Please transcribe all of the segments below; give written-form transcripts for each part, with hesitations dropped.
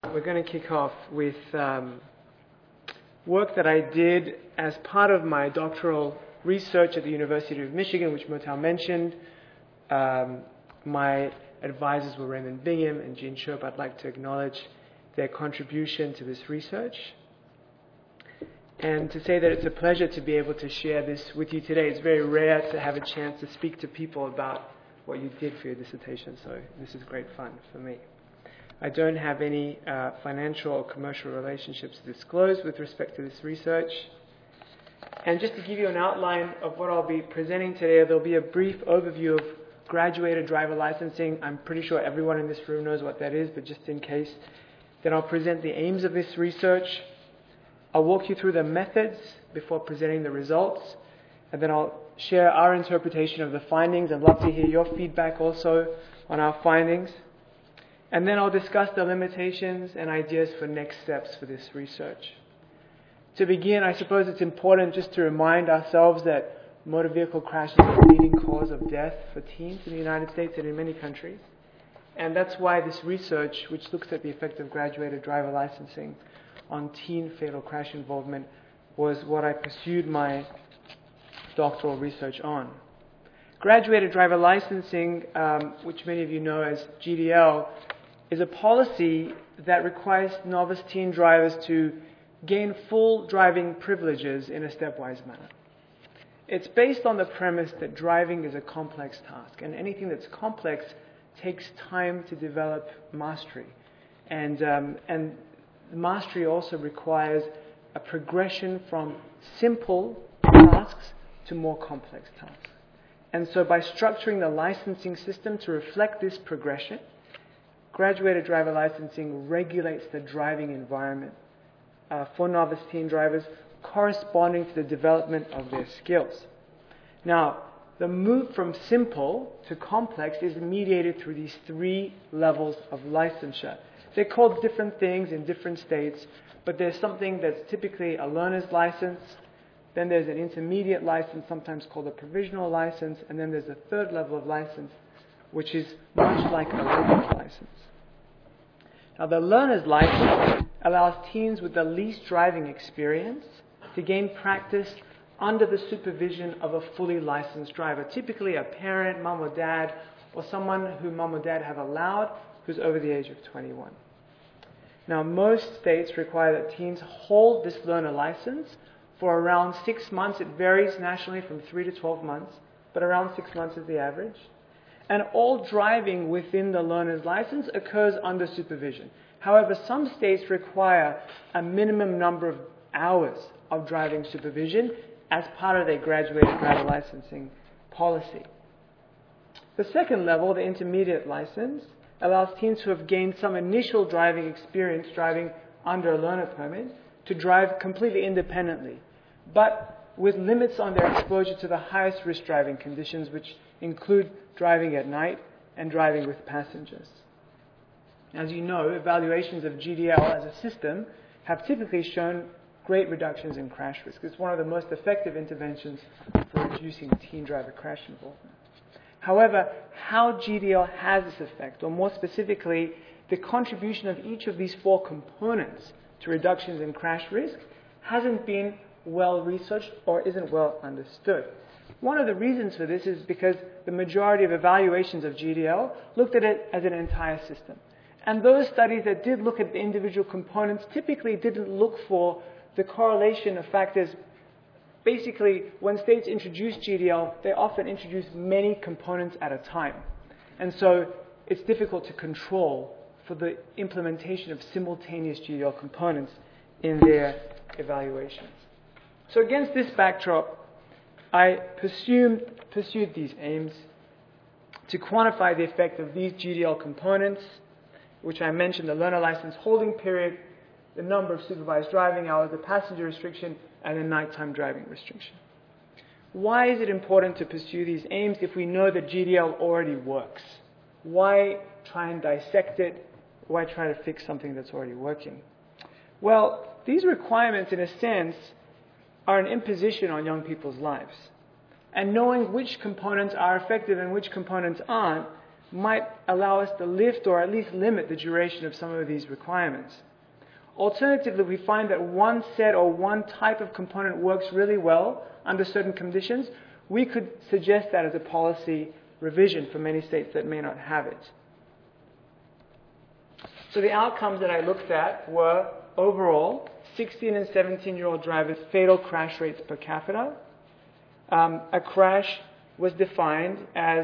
We're going to kick off with work that I did as part of my doctoral research at the University of Michigan, which Motal mentioned. My advisors were Raymond Bingham and Jean Sherp. I'd like to acknowledge their contribution to this research and to say that it's a pleasure to be able to share this with you today. It's very rare to have a chance to speak to people about what you did for your dissertation, so this is great fun for me. I don't have any financial or commercial relationships to disclose with respect to this research. And just to give you an outline of what I'll be presenting today, there'll be a brief overview of graduated driver licensing. I'm pretty sure everyone in this room knows what that is, but just in case. Then I'll present the aims of this research. I'll walk you through the methods before presenting the results. And then I'll share our interpretation of the findings. I'd love to hear your feedback also on our findings. And then I'll discuss the limitations and ideas for next steps for this research. To begin, I suppose it's important just to remind ourselves that motor vehicle crash is the leading cause of death for teens in the United States and in many countries. And that's why this research, which looks at the effect of graduated driver licensing on teen fatal crash involvement, was what I pursued my doctoral research on. Graduated driver licensing, which many of you know as GDL, is a policy that requires novice teen drivers to gain full driving privileges in a stepwise manner. It's based on the premise that driving is a complex task, and anything that's complex takes time to develop mastery. And mastery also requires a progression from simple tasks to more complex tasks. And so by structuring the licensing system to reflect this progression, graduated driver licensing regulates the driving environment for novice teen drivers corresponding to the development of their skills. Now, the move from simple to complex is mediated through these three levels of licensure. They're called different things in different states, but there's something that's typically a learner's license, then there's an intermediate license, sometimes called a provisional license, and then there's a third level of license, which is much like a learner's license. Now, the learner's license allows teens with the least driving experience to gain practice under the supervision of a fully licensed driver, typically a parent, mom or dad, or someone who mom or dad have allowed who's over the age of 21. Now, most states require that teens hold this learner license for around 6 months. It varies nationally from 3 to 12 months, but around 6 months is the average. And all driving within the learner's license occurs under supervision. However, some states require a minimum number of hours of driving supervision as part of their graduated driver licensing policy. The second level, the intermediate license, allows teens who have gained some initial driving experience driving under a learner permit to drive completely independently, but with limits on their exposure to the highest risk driving conditions, which include driving at night and driving with passengers. As you know, evaluations of GDL as a system have typically shown great reductions in crash risk. It's one of the most effective interventions for reducing teen driver crash involvement. However, how GDL has this effect, or more specifically, the contribution of each of these four components to reductions in crash risk, hasn't been well researched or isn't well understood. One of the reasons for this is because the majority of evaluations of GDL looked at it as an entire system. And those studies that did look at the individual components typically didn't look for the correlation of factors. Basically, when states introduce GDL, they often introduce many components at a time. And so it's difficult to control for the implementation of simultaneous GDL components in their evaluations. So against this backdrop, I pursued these aims to quantify the effect of these GDL components, which I mentioned: the learner license holding period, the number of supervised driving hours, the passenger restriction, and the nighttime driving restriction. Why is it important to pursue these aims if we know that GDL already works? Why try and dissect it? Why try to fix something that's already working? Well, these requirements, in a sense, are an imposition on young people's lives. And knowing which components are effective and which components aren't might allow us to lift or at least limit the duration of some of these requirements. Alternatively, we find that one set or one type of component works really well under certain conditions. We could suggest that as a policy revision for many states that may not have it. So the outcomes that I looked at were, overall, 16 and 17-year-old drivers' fatal crash rates per capita. A crash was defined as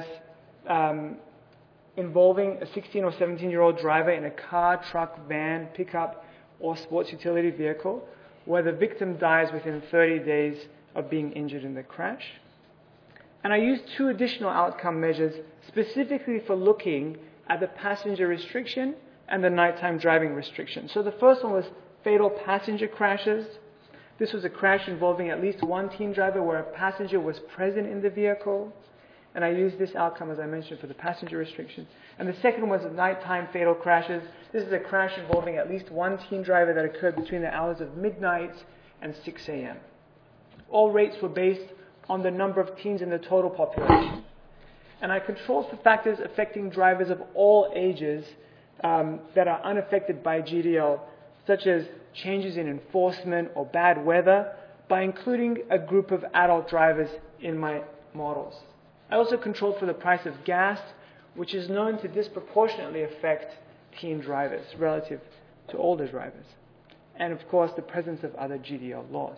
involving a 16 or 17-year-old driver in a car, truck, van, pickup, or sports utility vehicle, where the victim dies within 30 days of being injured in the crash. And I used two additional outcome measures specifically for looking at the passenger restriction and the nighttime driving restriction. So the first one was fatal passenger crashes. This was a crash involving at least one teen driver where a passenger was present in the vehicle. And I used this outcome, as I mentioned, for the passenger restriction. And the second was nighttime fatal crashes. This is a crash involving at least one teen driver that occurred between the hours of midnight and 6 a.m. All rates were based on the number of teens in the total population. And I controlled for factors affecting drivers of all ages that are unaffected by GDL, such as changes in enforcement or bad weather, by including a group of adult drivers in my models. I also controlled for the price of gas, which is known to disproportionately affect teen drivers relative to older drivers. And of course, the presence of other GDL laws.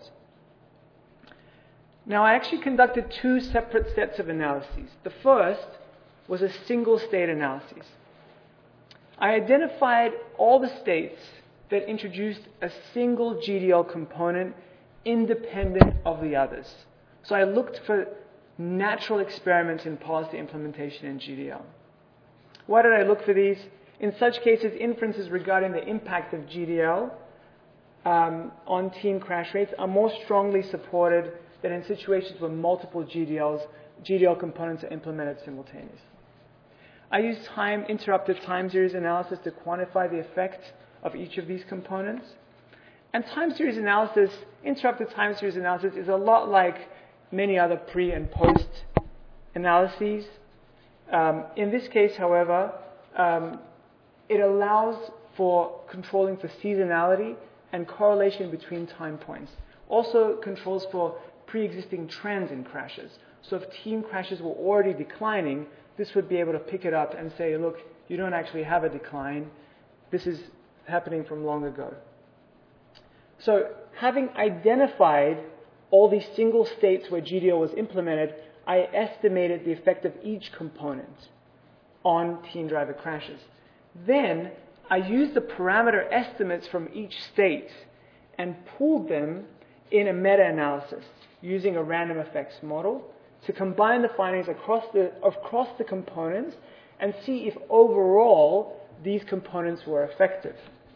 Now, I actually conducted two separate sets of analyses. The first was a single state analysis. I identified all the states that introduced a single GDL component independent of the others. So I looked for natural experiments in policy implementation in GDL. Why did I look for these? In such cases, inferences regarding the impact of GDL on teen crash rates are more strongly supported than in situations where multiple GDL components are implemented simultaneously. I used interrupted time series analysis to quantify the effect of each of these components. And interrupted time series analysis is a lot like many other pre and post analyses. In this case, however, it allows for controlling for seasonality and correlation between time points. Also controls for pre-existing trends in crashes. So if teen crashes were already declining, this would be able to pick it up and say, look, you don't actually have a decline. This is happening from long ago. So having identified all these single states where GDL was implemented, I estimated the effect of each component on teen driver crashes. Then I used the parameter estimates from each state and pooled them in a meta-analysis using a random effects model to combine the findings across the components and see if overall these components were effective.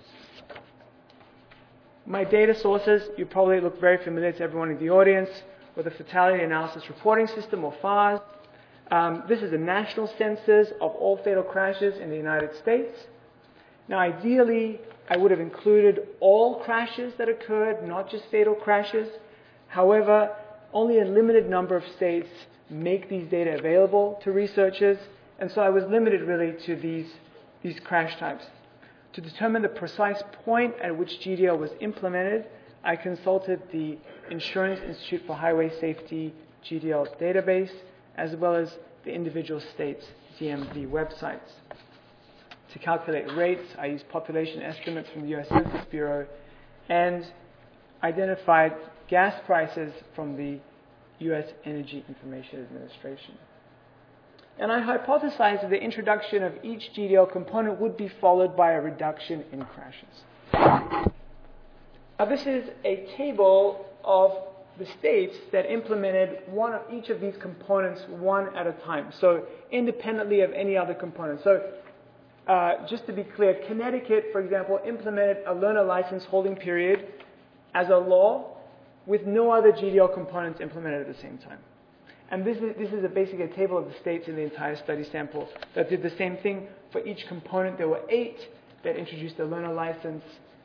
My data sources, you probably look very familiar to everyone in the audience, with the Fatality Analysis Reporting System, or FARS. This is a national census of all fatal crashes in the United States. Now, ideally, I would have included all crashes that occurred, not just fatal crashes. However, only a limited number of states make these data available to researchers, and so I was limited really to these crash types. To determine the precise point at which GDL was implemented, I consulted the Insurance Institute for Highway Safety GDL database, as well as the individual states' DMV websites. To calculate rates, I used population estimates from the U.S. Census Bureau and identified gas prices from the U.S. Energy Information Administration. And I hypothesized that the introduction of each GDL component would be followed by a reduction in crashes. Now, this is a table of the states that implemented each of these components one at a time, so independently of any other component. So just to be clear, Connecticut, for example, implemented a learner license holding period as a law with no other GDL components implemented at the same time. And this is basically a table of the states in the entire study sample that did the same thing. For each component, there were 8 that introduced a learner license,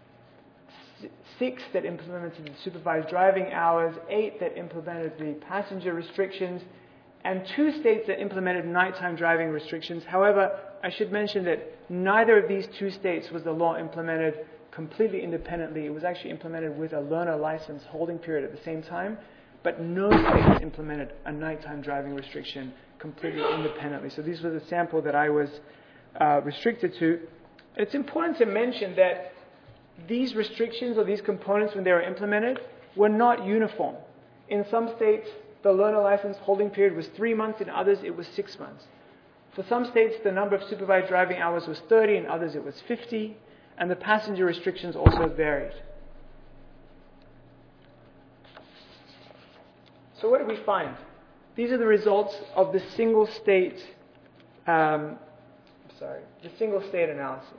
6 that implemented the supervised driving hours, 8 that implemented the passenger restrictions, and 2 states that implemented nighttime driving restrictions. However, I should mention that neither of these 2 states was the law implemented completely independently. It was actually implemented with a learner license holding period at the same time, but no state implemented a nighttime driving restriction completely independently. So these were the sample that I was restricted to. It's important to mention that these restrictions or these components, when they were implemented, were not uniform. In some states, the learner license holding period was 3 months, in others it was 6 months. For some states, the number of supervised driving hours was 30, in others it was 50, and the passenger restrictions also varied. So what did we find? These are the results of the single state analysis.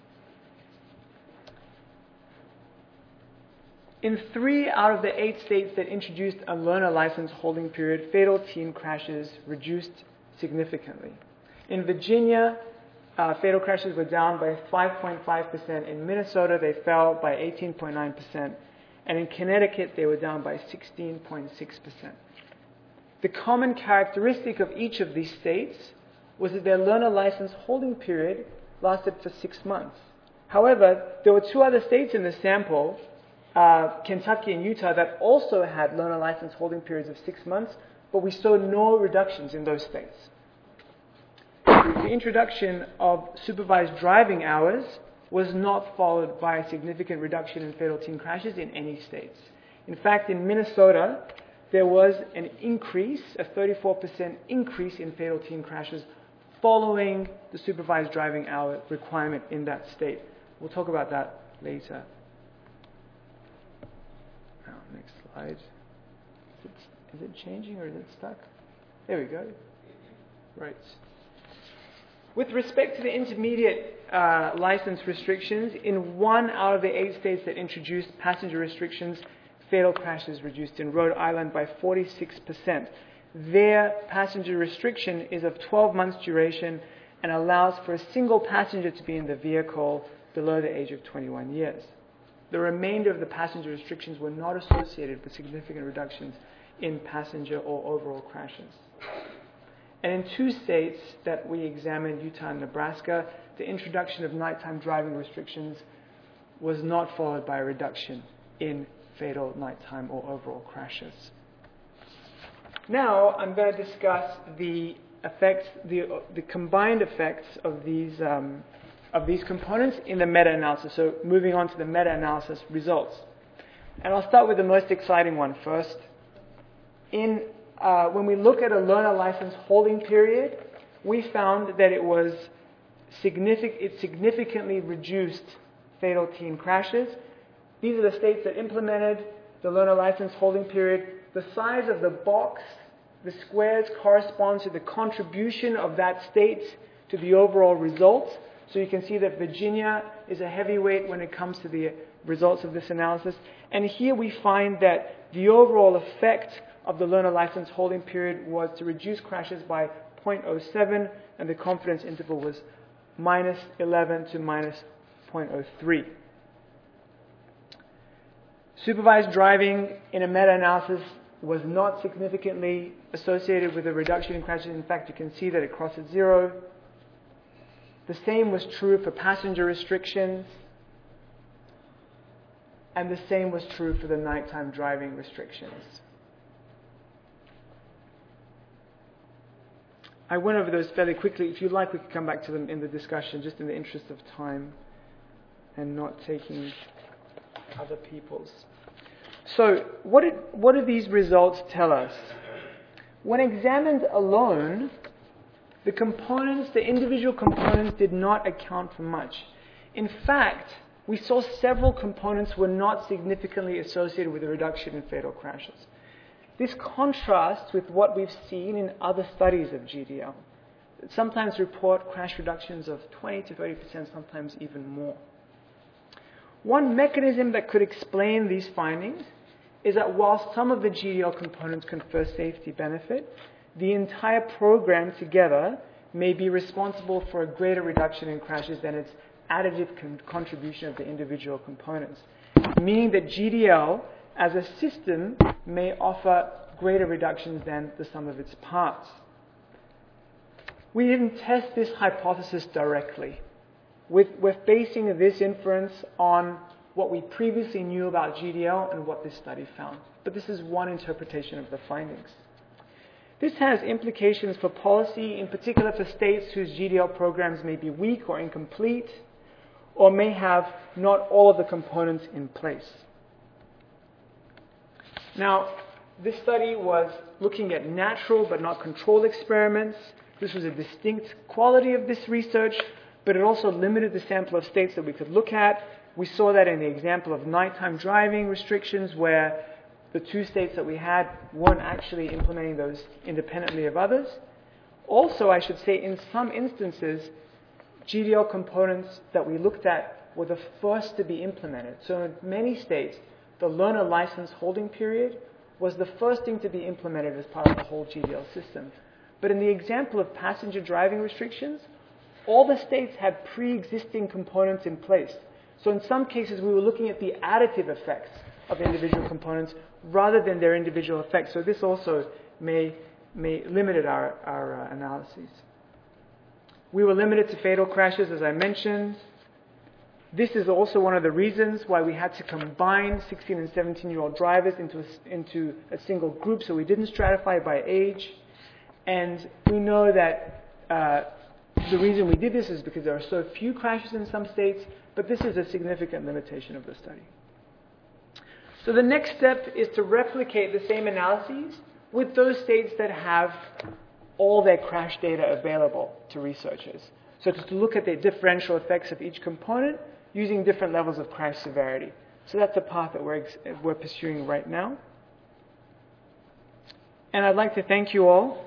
In 3 out of the 8 states that introduced a learner license holding period, fatal teen crashes reduced significantly. In Virginia, fatal crashes were down by 5.5%. In Minnesota, they fell by 18.9%. And in Connecticut, they were down by 16.6%. The common characteristic of each of these states was that their learner license holding period lasted for 6 months. However, there were 2 other states in the sample, Kentucky and Utah, that also had learner license holding periods of 6 months, but we saw no reductions in those states. The introduction of supervised driving hours was not followed by a significant reduction in fatal teen crashes in any states. In fact, in Minnesota, there was an increase, a 34% increase in fatal teen crashes following the supervised driving hour requirement in that state. We'll talk about that later. Now, next slide. Is it changing or is it stuck? There we go. Right. With respect to the intermediate license restrictions, in 1 out of the 8 states that introduced passenger restrictions, fatal crashes reduced. In Rhode Island by 46%. Their passenger restriction is of 12 months duration and allows for a single passenger to be in the vehicle below the age of 21 years. The remainder of the passenger restrictions were not associated with significant reductions in passenger or overall crashes. And in 2 states that we examined, Utah and Nebraska, the introduction of nighttime driving restrictions was not followed by a reduction in fatal nighttime or overall crashes. Now I'm going to discuss the effects, the combined effects of these components in the meta-analysis. So moving on to the meta-analysis results. And I'll start with the most exciting one first. When we look at a learner license holding period, we found that it significantly reduced fatal teen crashes. These are the states that implemented the learner license holding period. The size of the box, the squares, correspond to the contribution of that state to the overall results. So you can see that Virginia is a heavyweight when it comes to the results of this analysis. And here we find that the overall effect of the learner license holding period was to reduce crashes by 0.07, and the confidence interval was -11 to -0.03. Supervised driving in a meta-analysis was not significantly associated with a reduction in crashes. In fact, you can see that it crosses 0. The same was true for passenger restrictions, and the same was true for the nighttime driving restrictions. I went over those fairly quickly. If you'd like, we could come back to them in the discussion, just in the interest of time and not taking other people's. So, what do these results tell us? When examined alone, the individual components did not account for much. In fact, we saw several components were not significantly associated with a reduction in fatal crashes. This contrasts with what we've seen in other studies of GDL. Sometimes report crash reductions of 20 to 30%, sometimes even more. One mechanism that could explain these findings is that while some of the GDL components confer safety benefit, the entire program together may be responsible for a greater reduction in crashes than its additive contribution of the individual components, meaning that GDL as a system may offer greater reductions than the sum of its parts. We didn't test this hypothesis directly. We're basing this inference on what we previously knew about GDL and what this study found. But this is one interpretation of the findings. This has implications for policy, in particular for states whose GDL programs may be weak or incomplete, or may have not all of the components in place. Now, this study was looking at natural but not controlled experiments. This was a distinct quality of this research, but it also limited the sample of states that we could look at. We saw that in the example of nighttime driving restrictions, where the two states that we had weren't actually implementing those independently of others. Also, I should say, in some instances, GDL components that we looked at were the first to be implemented. So in many states, the learner license holding period was the first thing to be implemented as part of the whole GDL system. But in the example of passenger driving restrictions, all the states had pre-existing components in place. So in some cases, we were looking at the additive effects of individual components rather than their individual effects. So this also may limited our analyses. We were limited to fatal crashes, as I mentioned. This is also one of the reasons why we had to combine 16 and 17-year-old drivers into a single group, so we didn't stratify by age. And we know that the reason we did this is because there are so few crashes in some states, but this is a significant limitation of the study. So the next step is to replicate the same analyses with those states that have all their crash data available to researchers. So to look at the differential effects of each component using different levels of crash severity. So that's a path that we're pursuing right now. And I'd like to thank you all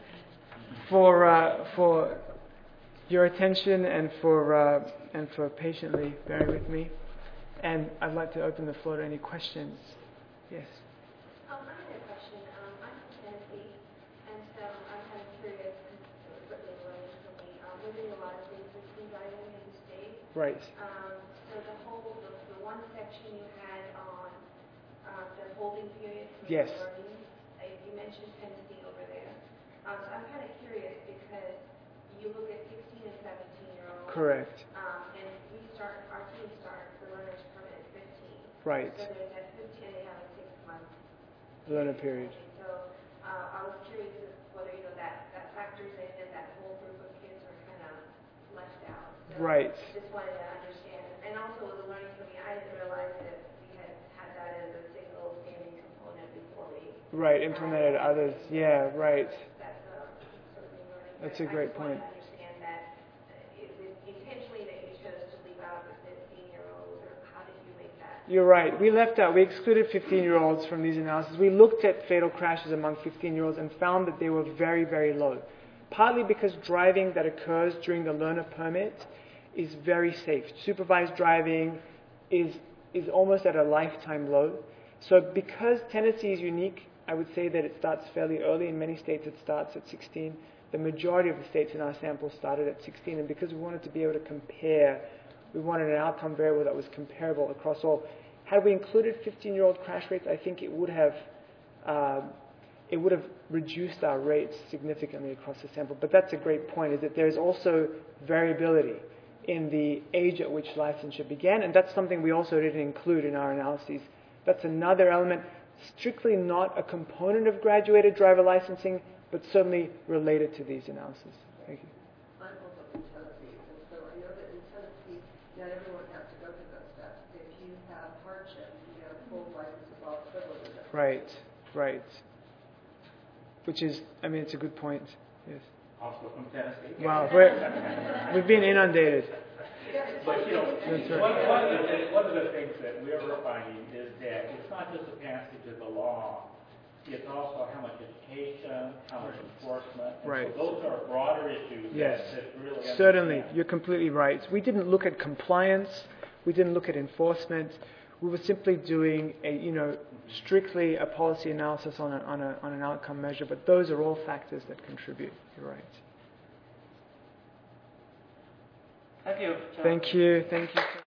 for your attention and for patiently bearing with me. And I'd like to open the floor to any questions. Yes. I had a question. I'm from Tennessee, and so I'm kind of curious, because it was certainly learning for me. We're doing a lot of business driving in the state. Right. So the one section you had on the holding period for Yes. learning, you mentioned Tennessee over there. So I'm kind of curious because you look at 16 and 17-year-olds. Correct. And our team starts the learner's permit at 15. Right. So there's at 15 they have a 6-month Learner period. So I was curious whether that factors in and that whole group of kids are kind of left out. So Right. just wanted to understand. And also with the learning for me, I didn't realize that we had that as a single standing component before we Right. Implemented others. Yeah. Right. that's certainly learning. That's a great point. I understand that. Is it intentionally that you chose to leave out the 15-year-olds, or how did you make that? You're right. We excluded 15-year-olds from these analyses. We looked at fatal crashes among 15-year-olds and found that they were very, very low. Partly because driving that occurs during the learner permit is very safe. Supervised driving is almost at a lifetime low. So because Tennessee is unique, I would say that it starts fairly early. In many states it starts at 16. The majority of the states in our sample started at 16. And because we wanted to be able to compare, we wanted an outcome variable that was comparable across all. Had we included 15-year-old crash rates, I think it would have reduced our rates significantly across the sample. But that's a great point, is that there's also variability in the age at which licensure began, and that's something we also didn't include in our analyses. That's another element, strictly not a component of graduated driver licensing, but certainly related to these analyses. Thank you. I'm also from Tennessee, and so I know that in Tennessee, not everyone has to go through those steps. If you have hardship, you have full license of all privileges. Right. Which is, it's a good point. Yes. Also from Tennessee. Wow, we've been inundated. But That's right. one of the things that we're finding is that it's not just the passage of the law, it's also how much education, how much enforcement. And Right. so those are broader issues. Yes, that really certainly. understand. You're completely right. We didn't look at compliance. We didn't look at enforcement. We were simply doing strictly a policy analysis on an outcome measure. But those are all factors that contribute. You're right. Thank you. Thank you.